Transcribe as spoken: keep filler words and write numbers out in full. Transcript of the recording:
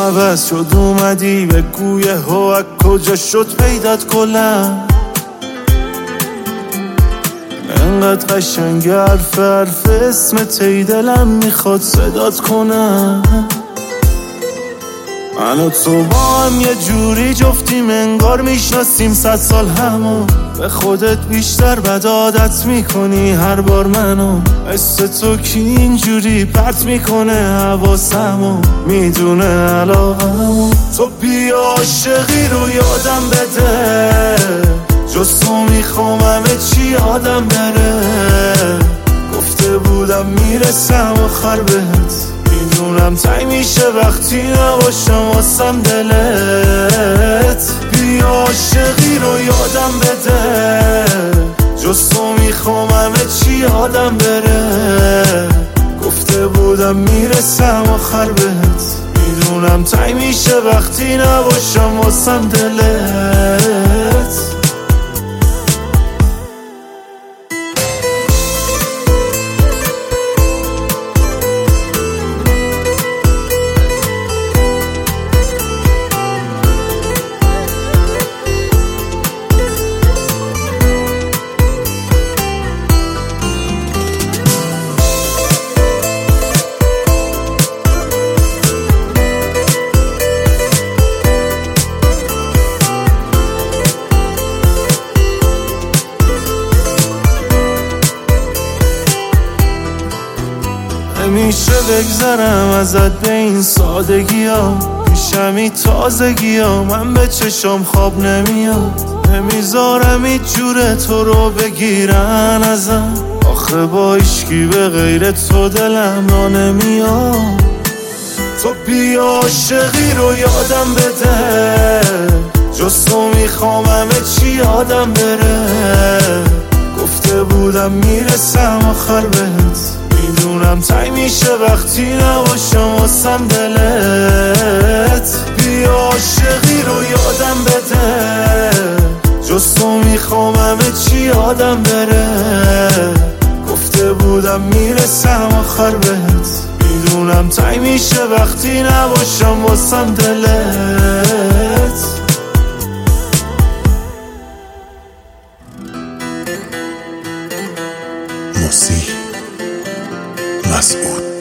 عوض شد اومدی بگو یهو از کجا شد پیدات کلم. انقدر قشنگ حرف حرف اسم تی دلم میخواد صدات کنم. من و تو با هم یه جوری جفتیم انگار میشناسیم صد سال همو. به خودت بیشتر بد عادت میکنی هر بار منو. مثل تو کی اینجوری پرت میکنه حواسمو، میدونه علاقمو. تو بیا عاشقی رو یادم بده، جز تو میخوام همه چی یادم بره. گفته بودم میرسم آخر بهت، میدونم تای میشه وقتی نباشم واسم دلت. بیا عاشقی رو یادم بده، جز تو میخوام همه چی یادم بره. گفته بودم میرسم آخر بهت، میدونم تای میشه وقتی نباشم واسم دلت. نمیشه بگذرم ازت به این سادگی ها، پیشمی تازگی ها، من به چشم خواب نمیاد. نمیذارم هیچ جوره تو رو بگیرن ازم، آخه با ایشکی به غیر تو دلم را نمیاد. تو بیا عاشقی رو یادم بده، جز تو میخوام همه چی یادم بره. گفته بودم میرسم آخر بهت، میدونم تای میشه وقتی نباشم واسم دلت. بیا عاشقی رو یادم بده، جز تو میخوام همه چی یادم بره. گفته بودم میرسم آخر بهت، میدونم تای میشه وقتی نباشم واسم دلت. موسی مسعود